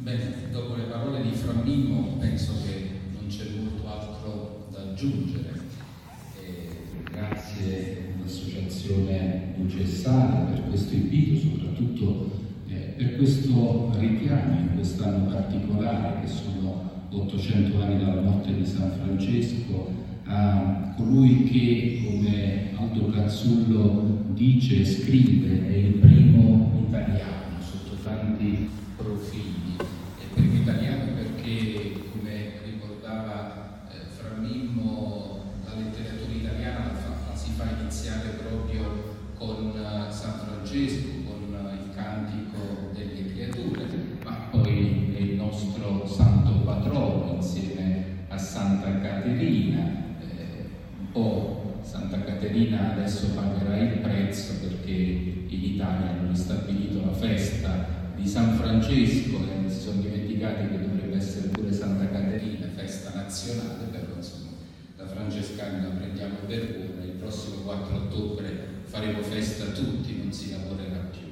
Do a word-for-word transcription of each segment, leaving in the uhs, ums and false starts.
Bene, dopo le parole di Fra Mimmo penso che non c'è molto altro da aggiungere. E grazie all'Associazione Luce e Sale per questo invito, soprattutto eh, per questo richiamo in quest'anno particolare, che sono ottocento anni dalla morte di San Francesco, a colui che, come Aldo Cazzullo dice e scrive, è il primo italiano sotto tanti profili. È il primo italiano perché, come ricordava eh, Fra Mimmo, la letteratura italiana la, fa, la si fa iniziare proprio con uh, San Francesco, con uh, il Cantico delle Creature, ma poi è il nostro santo patrono insieme a Santa Caterina. Un po' Santa Caterina adesso pagherà il prezzo, perché in Italia hanno ristabilito la festa di San Francesco e si sono dimenticati che dovrebbe essere pure Santa Caterina, festa nazionale, però insomma da francescani la prendiamo per buona. Il prossimo quattro ottobre faremo festa tutti, non si lavorerà più.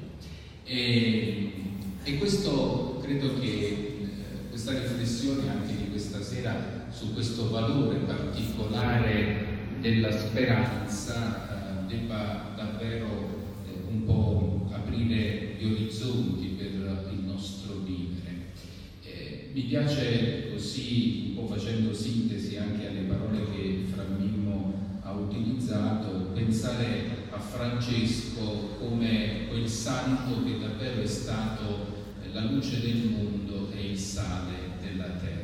E, e questo credo che eh, questa riflessione anche di questa sera su questo valore particolare della speranza eh, debba davvero eh, un po' aprire gli orizzonti per il nostro vivere. Eh, mi piace così, un po' facendo sintesi anche alle parole che Fra Mimmo ha utilizzato, pensare a Francesco come quel santo che davvero è stato eh, la luce del mondo e il sale della terra.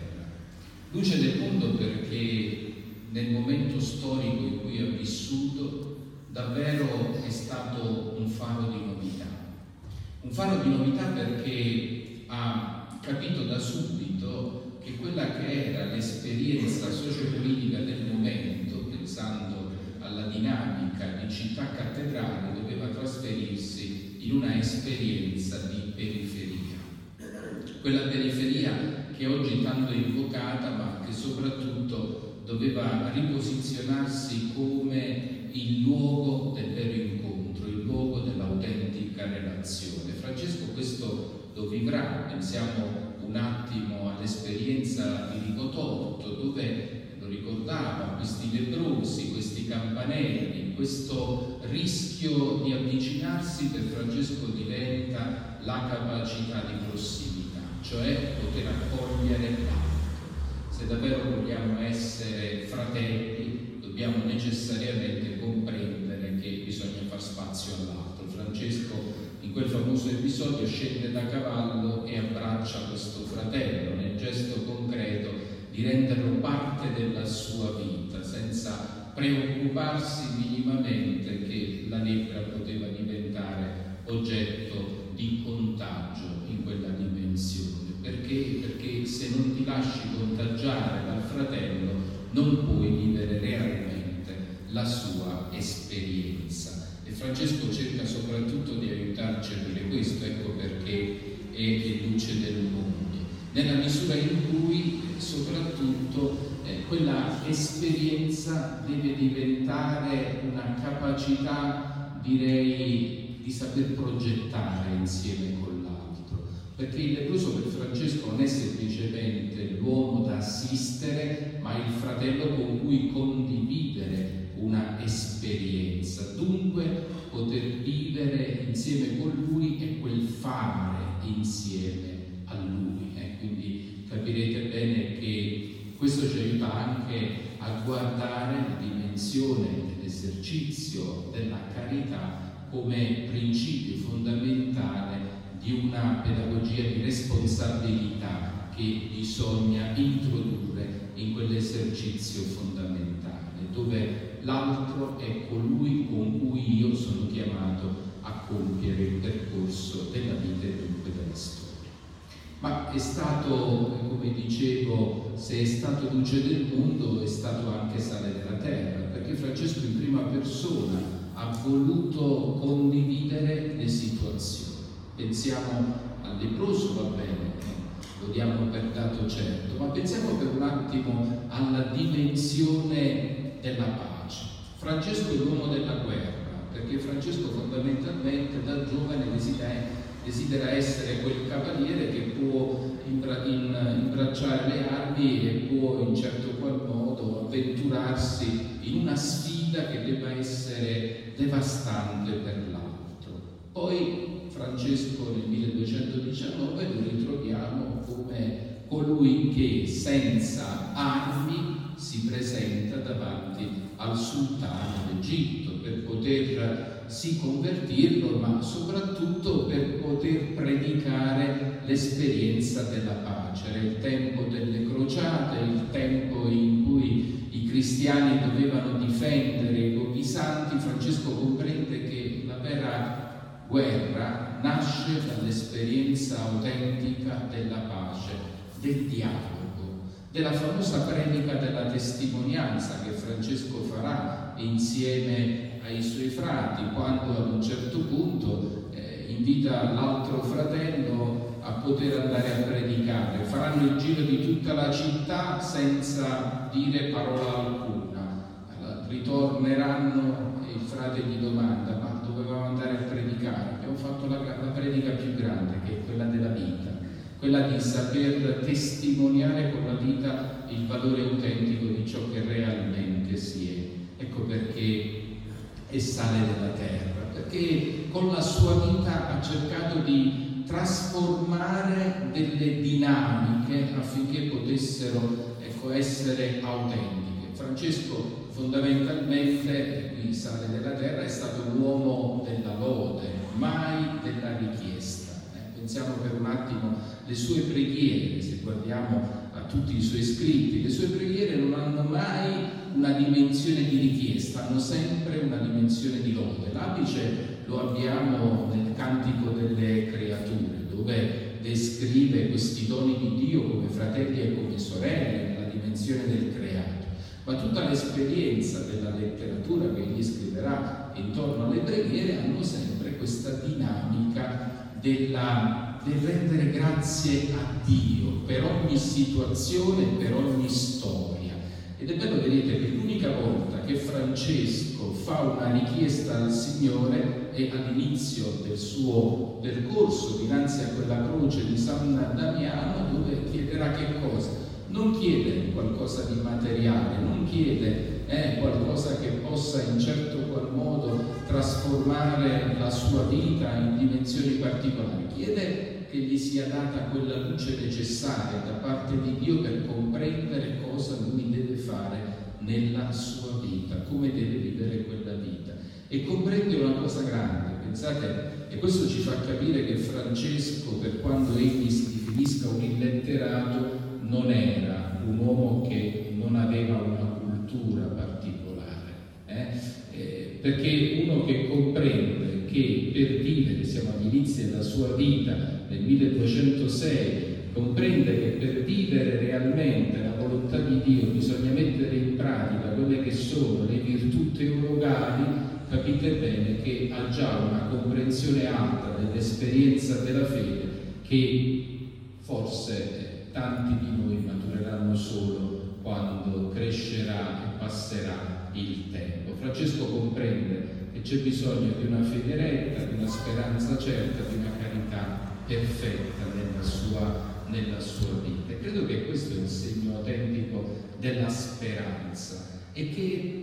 Luce del mondo perché nel momento storico in cui ha vissuto davvero è stato un faro di novità. Un faro di novità perché ha capito da subito che quella che era l'esperienza sociopolitica del momento, pensando alla dinamica di città cattedrale, doveva trasferirsi in una esperienza di periferia. Quella periferia che oggi tanto è invocata, ma che soprattutto doveva riposizionarsi come il luogo del vero incontro, il luogo dell'autentica relazione. Francesco questo lo vivrà. Pensiamo un attimo all'esperienza di Rigotorto, dove, lo ricordava, questi leprosi, questi campanelli, questo rischio di avvicinarsi per Francesco diventa la capacità di prossimità, cioè poter accogliere l'altro. Se davvero vogliamo essere fratelli, dobbiamo necessariamente comprendere che bisogna far spazio all'altro. Francesco, in quel famoso episodio, scende da cavallo e abbraccia questo fratello nel gesto concreto di renderlo parte della sua vita, senza preoccuparsi minimamente che la lebbra poteva diventare oggetto di contagio in quella dimensione. Perché? Perché se non ti lasci contagiare dal fratello non puoi vivere realmente la sua esperienza. E Francesco cerca soprattutto di aiutarci a dire questo, ecco perché è il luce del mondo, nella misura in cui soprattutto eh, quella esperienza deve diventare una capacità, direi, di saper progettare insieme con l'altro. Perché il leproso per Francesco non è semplicemente l'uomo da assistere, ma il fratello con cui condividere una esperienza. Dunque poter vivere insieme con lui è quel fare insieme a lui. Eh? Quindi capirete bene che questo ci aiuta anche a guardare la dimensione dell'esercizio della carità come principio fondamentale di una pedagogia di responsabilità che bisogna introdurre in quell'esercizio fondamentale, dove l'altro è colui con cui io sono chiamato a compiere il percorso della vita e dunque della storia. Ma è stato, come dicevo, se è stato luce del mondo, è stato anche sale della terra, perché Francesco in prima persona ha voluto condividere le situazioni. Pensiamo al leproso, va bene, lo diamo per dato certo, ma pensiamo per un attimo alla dimensione della pace. Francesco è l'uomo della guerra, perché Francesco fondamentalmente da giovane desidera, desidera essere quel cavaliere che può in imbra- in, imbracciare le armi e può in certo qual modo avventurarsi in una sfida che debba essere devastante per l'altro. Poi Francesco nel milleduecentodiciannove lo ritroviamo come colui che senza armi si presenta davanti al sultano d'Egitto per poter sì convertirlo, ma soprattutto per poter predicare l'esperienza della pace. Era il tempo delle crociate, il tempo in cui i cristiani dovevano difendere i luoghi santi. Francesco comprende che la vera guerra nasce dall'esperienza autentica della pace, del dialogo, della famosa predica della testimonianza che Francesco farà insieme ai suoi frati, quando ad un certo punto eh, invita l'altro fratello a poter andare a predicare. Faranno il giro di tutta la città senza dire parola alcuna. Allora, ritorneranno e il frate gli domanda: ma dovevamo andare a predicare? Abbiamo fatto la, la predica più grande, che è quella della vita, quella di saper testimoniare con la vita il valore autentico di ciò che realmente si è. Ecco perché è sale della terra, perché con la sua vita ha cercato di trasformare delle dinamiche affinché potessero, ecco, essere autentiche. Francesco fondamentalmente, qui sale della terra, è stato un uomo della lode, mai della richiesta. Eh, pensiamo per un attimo le sue preghiere, se guardiamo a tutti i suoi scritti, le sue preghiere non hanno mai una dimensione di richiesta, hanno sempre una dimensione di lode. L'apice lo abbiamo nel Cantico delle Creature, dove descrive questi doni di Dio come fratelli e come sorelle, nella dimensione del creato. Ma tutta l'esperienza della letteratura che egli scriverà intorno alle preghiere hanno sempre questa dinamica della, del rendere grazie a Dio per ogni situazione, per ogni storia. Ed è bello, vedete, che l'unica volta che Francesco fa una richiesta al Signore è all'inizio del suo percorso dinanzi a quella croce di San Damiano, dove chiederà che cosa? Non chiede qualcosa di materiale, non chiede eh, qualcosa che possa in certo qual modo trasformare la sua vita in dimensioni particolari, chiede che gli sia data quella luce necessaria da parte di Dio per comprendere cosa lui deve fare nella sua vita, come deve vivere quella vita. E comprende una cosa grande, pensate, e questo ci fa capire che Francesco, per quando egli si definisca un illetterato, non era un uomo che non aveva una cultura particolare, eh? Eh, perché uno che comprende che per vivere, siamo agli inizi della sua vita, nel milleduecentosei, comprende che per vivere realmente la volontà di Dio bisogna mettere in pratica quelle che sono le virtù teologali, capite bene che ha già una comprensione alta dell'esperienza della fede che forse tanti di noi matureranno solo quando crescerà e passerà il tempo. Francesco comprende che c'è bisogno di una fede retta, di una speranza certa, di una carità perfetta nella sua, nella sua vita. E credo che questo è il segno autentico della speranza e che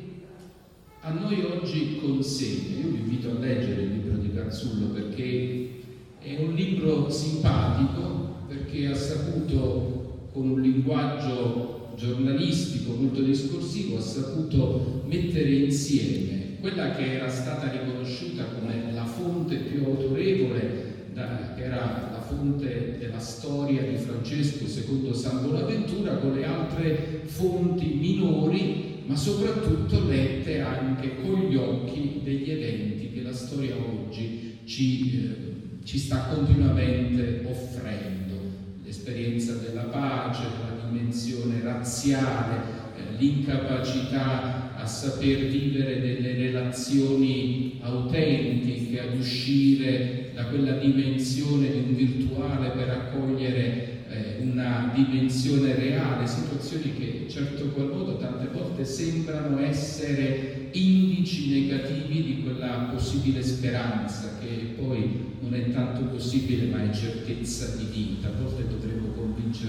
a noi oggi consegna. Io vi invito a leggere il libro di Carzullo perché è un libro simpatico, perché ha saputo, con un linguaggio giornalistico molto discorsivo, ha saputo mettere insieme quella che era stata riconosciuta come la fonte più autorevole, da, che era la fonte della storia di Francesco secondo San Bonaventura, con le altre fonti minori, ma soprattutto lette anche con gli occhi degli eventi che la storia oggi ci, eh, ci sta continuamente offrendo. L'esperienza della pace, la dimensione razziale, eh, l'incapacità a saper vivere delle relazioni autentiche, ad uscire da quella dimensione di un virtuale per accogliere eh, una dimensione reale, situazioni che, certo qual modo, tante volte sembrano essere indici negativi di quella possibile speranza, che poi non è tanto possibile ma è certezza di vita. A volte dovremmo convincere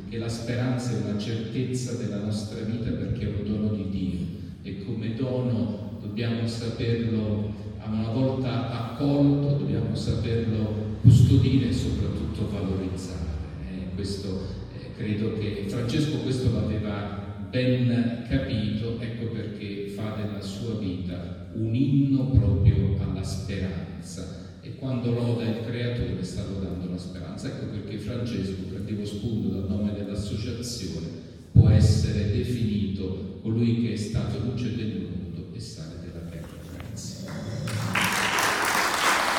che la speranza è una certezza della nostra vita perché è un dono di Dio e come dono dobbiamo saperlo, una volta accolto, dobbiamo saperlo custodire e soprattutto valorizzare. Eh, questo eh, credo che Francesco questo l'aveva ben capito, ecco perché fa della sua vita un inno proprio alla speranza. E quando loda il Creatore sta lodando la speranza. Ecco perché Francesco, prendevo spunto dal nome dell'associazione, può essere definito colui che è stato luce del mondo